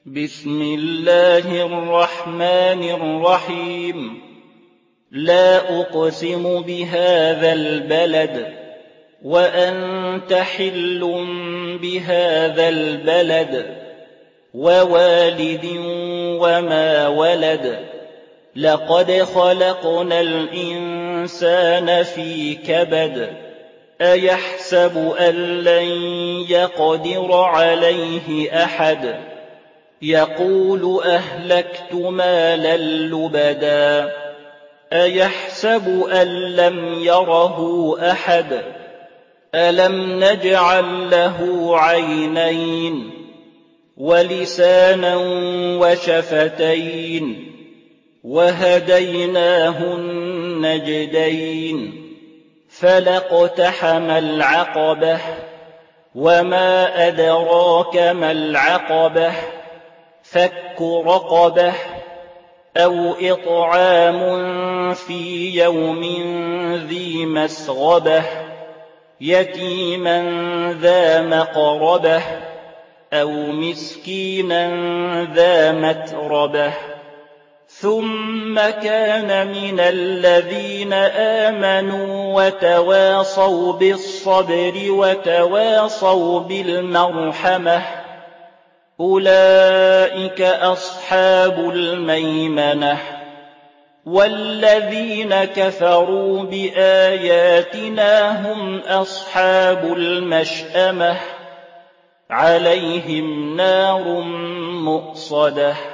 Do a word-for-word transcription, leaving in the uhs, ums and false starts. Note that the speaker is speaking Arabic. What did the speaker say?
بسم الله الرحمن الرحيم لا أقسم بهذا البلد وأنت حل بهذا البلد ووالد وما ولد لقد خلقنا الإنسان في كبد أيحسب أن لن يقدر عليه أحد يقول أهلكت مالا لبدا أيحسب أن لم يره أحد ألم نجعل له عينين ولسانا وشفتين وهديناه النجدين فلاقتحم العقبة وما أدراك ما العقبة فك رقبة أو إطعام في يوم ذي مسغبة يتيما ذا مقربة أو مسكينا ذا متربة ثم كان من الذين آمنوا وتواصوا بالصبر وتواصوا بالمرحمة أولئك أصحاب الميمنة والذين كفروا بآياتنا هم أصحاب المشأمة عليهم نار مؤصدة